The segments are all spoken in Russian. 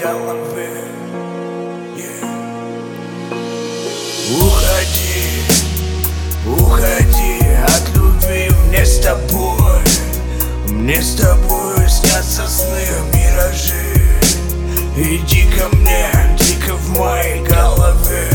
голове. Уходи, уходи от любви. Мне с тобой снятся сны, миражи. Иди ко мне, дико в моей голове.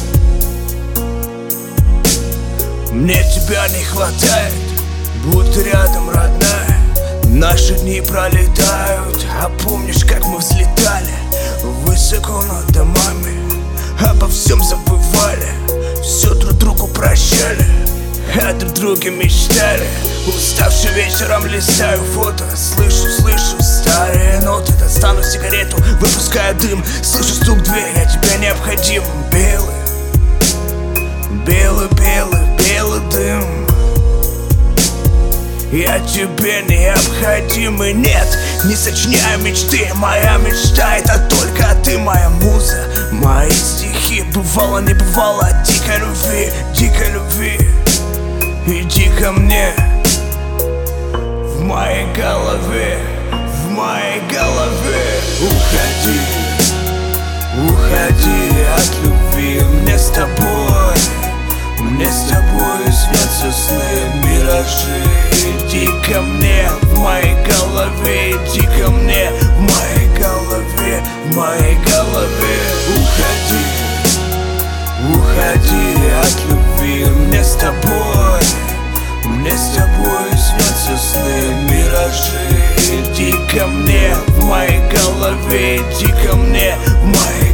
Мне тебя не хватает, будто рядом родная. Наши дни пролетают, а помнишь, как мы взлетали высоко над домами, обо всем забывали, все друг другу прощали, о друг друге мечтали. Уставший вечером листаю фото, слышу старые ноты. Достану сигарету, выпускаю дым, слышу стук в дверь, я тебе необходим. Белый дым, я тебе необходим. И нет, не сочиняю мечты, моя мечта — это только ты, моя муза, мои стихи. Бывало, не бывало, дикой любви. Иди ко мне, в моей голове. Уходи от любви. Мне с тобой снятся сны, миражи. Иди ко мне, в моей голове. Иди ко мне, в моей голове. Уходи от любви. Мне с тобой снятся сны, миражи. Иди ко мне, в моей голове. Иди ко мне, в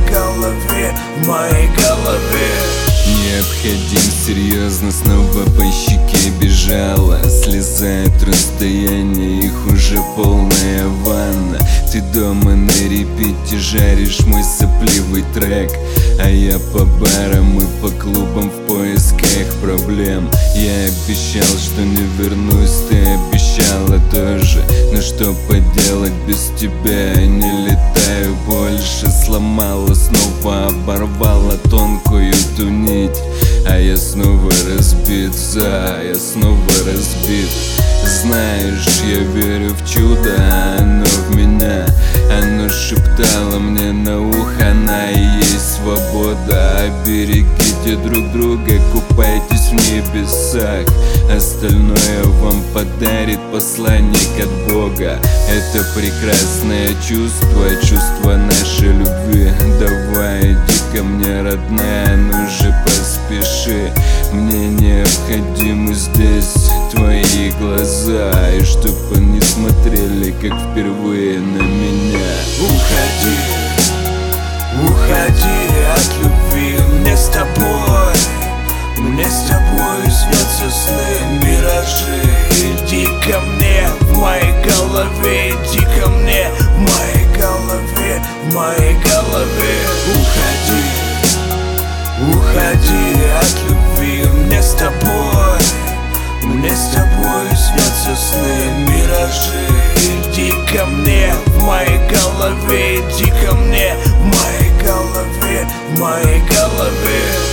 моей голове. Необходим серьезно, снова по щеке бежала слеза от расстояния, их уже полная ванна. Ты дома на репите жаришь мой сопливый трек, а я по барам и по клубам в поисках проблем. Я обещал, что не вернусь, ты обещала тоже. Но что поделать, без тебя не летаю больше. Сломала, снова оборвала тонкую ту нить, а я снова разбит, я снова разбит. Знаешь, я верю в чудо, оно в меня. Оно шептало мне на ухо, она и есть свобода. Берегите друг друга, купайтесь в небесах. Остальное вам подарит посланник от Бога. Это прекрасное чувство нашей любви. Давай, иди ко мне, родная, ну же поспеши. Мне необходимы здесь твои глаза, и чтоб они смотрели, как впервые на меня. Уходи от любви. Мне с тобой снятся сны, миражи. Иди ко мне, в моей голове. Иди ко мне, в моей голове. Уходи от любви. Мне с тобой снятся сны, миражи. Иди ко мне, в моей голове. Иди ко мне, в моей голове.